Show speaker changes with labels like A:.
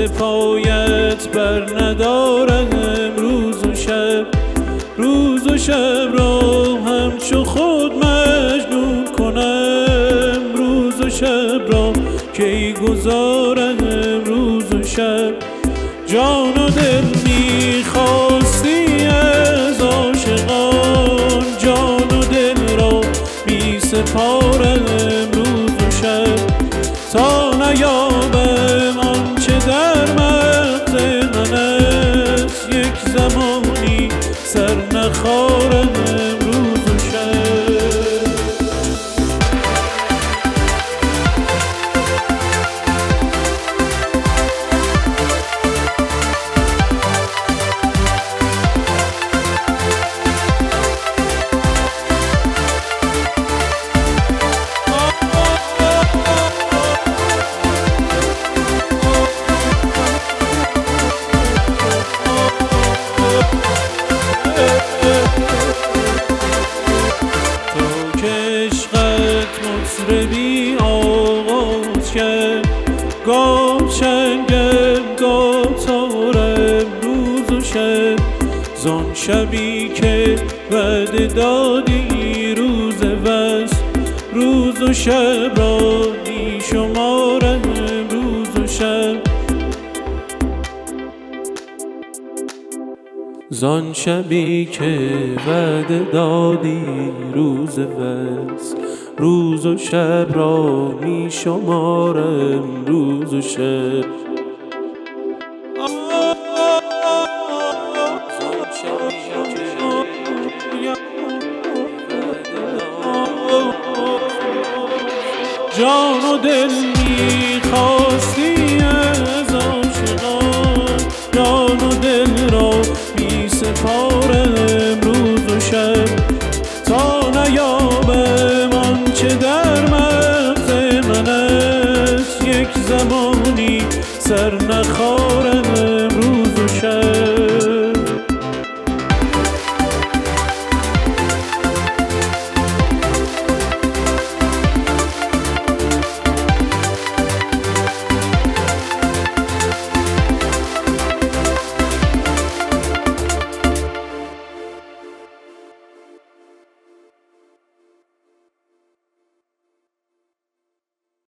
A: پایت بر ندارم روز و شب را همچو خود مجنون کنم روز و شب را کی گذارم روز و شب جان و دل می‌خواستی از عاشقان جان و دل را می‌سپارم روز و شب تا نیابم آنچه در مغز من است یک زمانی سر نخارم روز و شب مطربی آغاز کرد گاه چنگم گاه تارم روز و شب زان شبی که وعده دادی روز وصل روز و شب را می شمارم روز و شب زان شبی که وعده دادی روز وصل روز و شب را می شمارم روز و شب جان و دل می‌خواستی از عاشقان جان و دل را می‌سپارم روز و شب تا نیابم آنچه در مغز من است یک زمانی سر